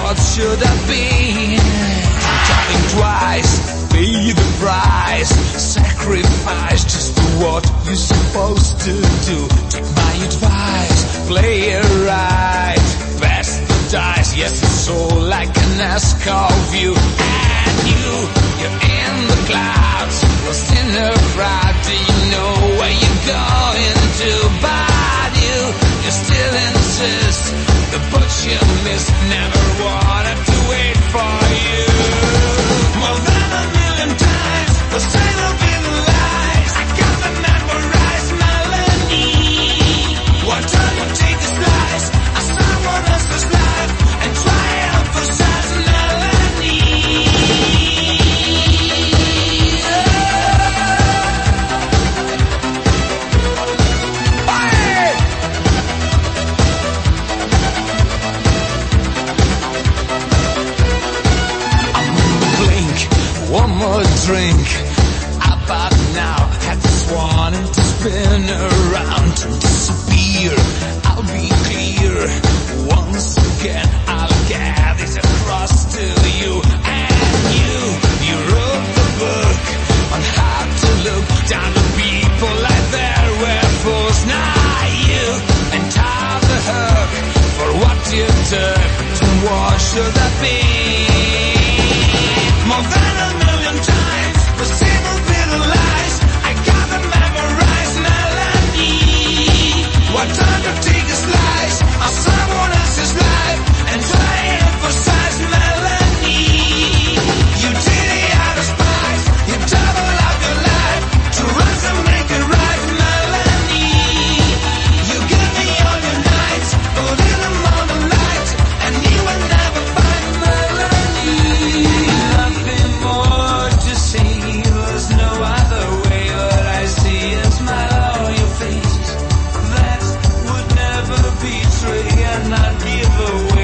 what should have been. Talking twice, pay the price. Sacrifice just do what you're supposed to do. Take my advice, play it right. Pass the dice, yes, it's all like a NASCAR view. And you're in the clouds, lost in the crowd. Do you know where you're going to? But you still insist. The boat you missed never wanted to wait for you. More than a million times, the same will be the lies. I got the memorized melody. One time you take a slice of someone else's life and try to emphasize melody. One more drink, about now. Had this wanting to spin around and disappear. I'll be clear, once again I'll get this across to you. And you wrote the book on how to look down to people like there were fools. Now you entire the hook for what you took. And what should that be? More than a million times, the same will be the lies. I got the memorized melody. What time to take a slice of someone else's life and try to emphasize melody. You did it out of spite, you double up your life to rise and make it right melody. You give me all your nights, put in them on the light, and you will never find melody. Nothing more to see, there's no other way. What I see is my loyal face that would never betray and not give away.